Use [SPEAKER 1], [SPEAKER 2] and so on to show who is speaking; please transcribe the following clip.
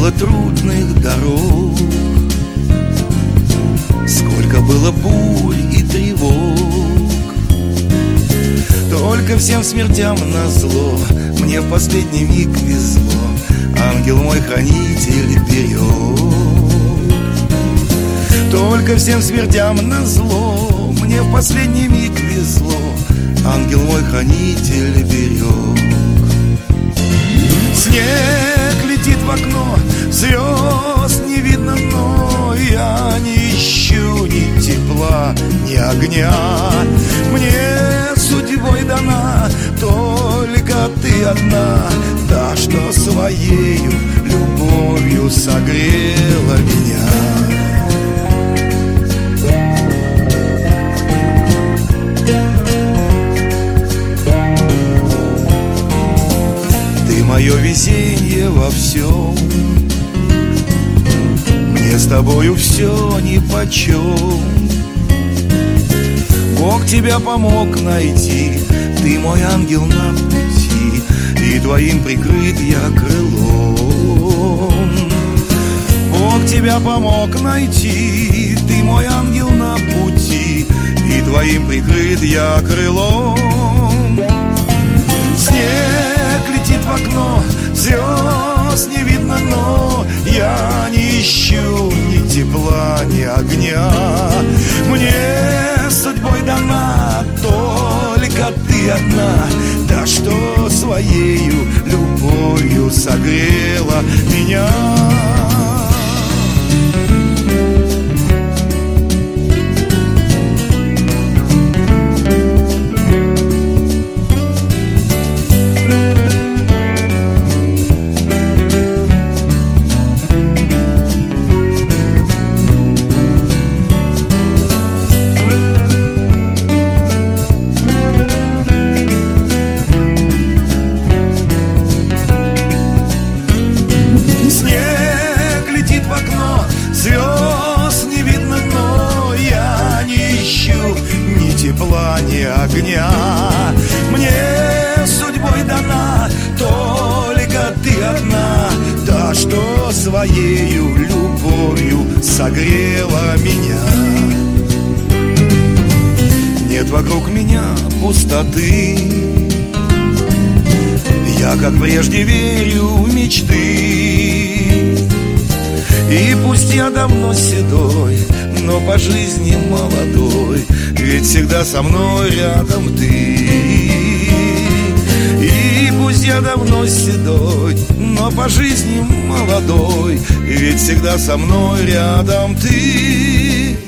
[SPEAKER 1] было трудных дорог, сколько было бурь и тревог. Только всем смертям назло мне в последний миг везло, ангел мой хранитель берег. Только всем смертям назло мне в последний миг везло, ангел мой хранитель берег. Снег летит в окно, звезд не видно, но я не ищу ни тепла, ни огня. Мне судьбой дана только ты одна, та, что своею любовью согрела меня. Мое везение во всем, мне с тобою все нипочем. Бог тебя помог найти, ты мой ангел на пути, и твоим прикрыт я крылом. Бог тебя помог найти, ты мой ангел на пути, и твоим прикрыт я крылом. Снег летит в окно, звезд не видно, но я не ищу ни тепла, ни огня. Мне судьбой дана только ты одна, та, что своею любовью согрела меня. Снег летит в окно, звезд не видно, но я не ищу ни тепла, ни огня. Мне судьбой дана только ты одна, та, что своею любовью согрела меня. Нет вокруг меня пустоты, я, как прежде, верю в мечты. И пусть я давно седой, но по жизни молодой, ведь всегда со мной рядом ты. И пусть я давно седой, но по жизни молодой, ведь всегда со мной рядом ты.